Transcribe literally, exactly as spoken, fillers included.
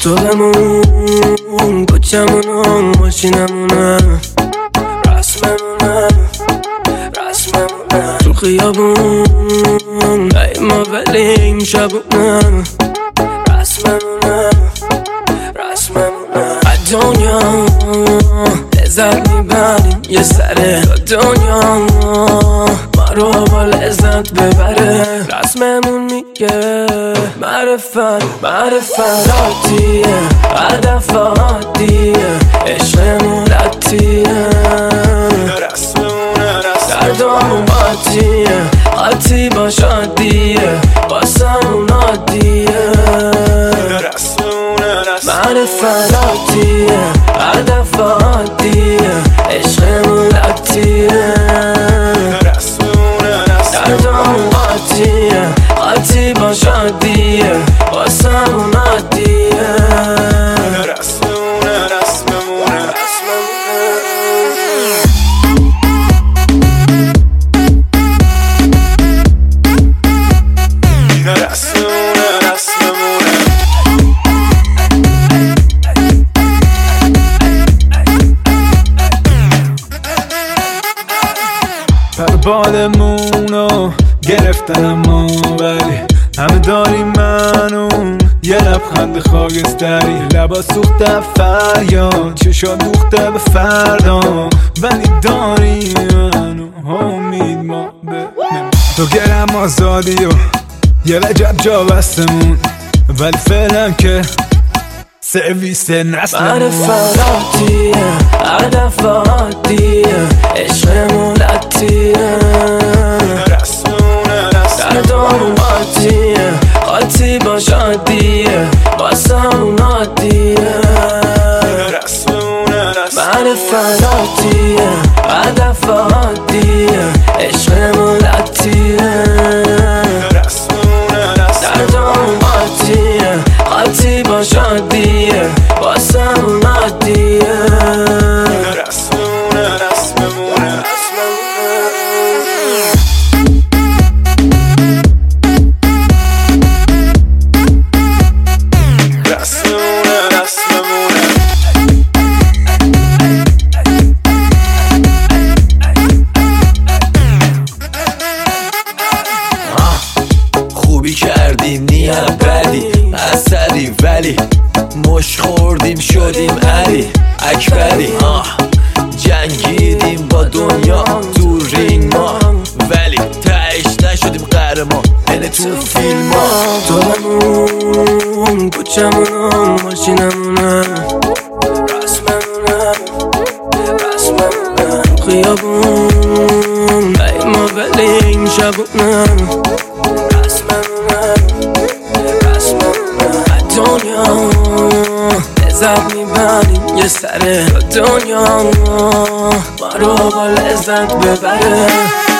تو بمون، کوچمونم ماشینمونم، رسممونم رسممونم تو خیابون ای ما ولی این شبونم، رسممونم رسممونم از دنیا لذت میبریم یه سره تا دنیا ما رو با لذت ببره. رسممون میگه معرفت معرفت عادیه، هدف عادیه، عشقمون عادیه، رسممونه دردامون عادیه، عادی باش عادیه، واسمون عادیه. معرفت عادیه، هدف عادیه، عشقمون عادیه، دردامون عادیه، عادی باش عادیه، واسمون عادیه. رسممونه رسممونه پر بالمونو گرفتن اما ولی همه داری منو یه لبخند خاکستری، لبا سوخته فریاد، چشا دوخته به فردا، ولی داری منو امید ما ببینیم. تو گرم آزادی و یه وجب جا بستمون، ولی فعلا که سرویس نسلمون. معرفت عادیه، هدف عادیه، عشقمون عادیه، دردامون عادیه، عادی باش عادیه، واسمون عادیه. معرفت عادیه، هدف عادیه، عشقمون عادیه، دردامون عادیه، عادی باش عادیه، واسمون عادیه. رسممونه رسممونه خوبی کردیم نیت بدی اثری، ولی مش خوردیم شدیم علی اکبری. آه جنگیدیم با دنیا تو رینگ ما، ولی تهش نشدیم قهرمان یعنی تو فیلم ها. تو بمون، کوچمونم ماشینمونم، رسممونم رسممونم خیابون ای ما ولی این شبونم، رسممونم رسممونم از دنیا لذت میبریم یه سره تا دنیا ما رو با لذت ببره.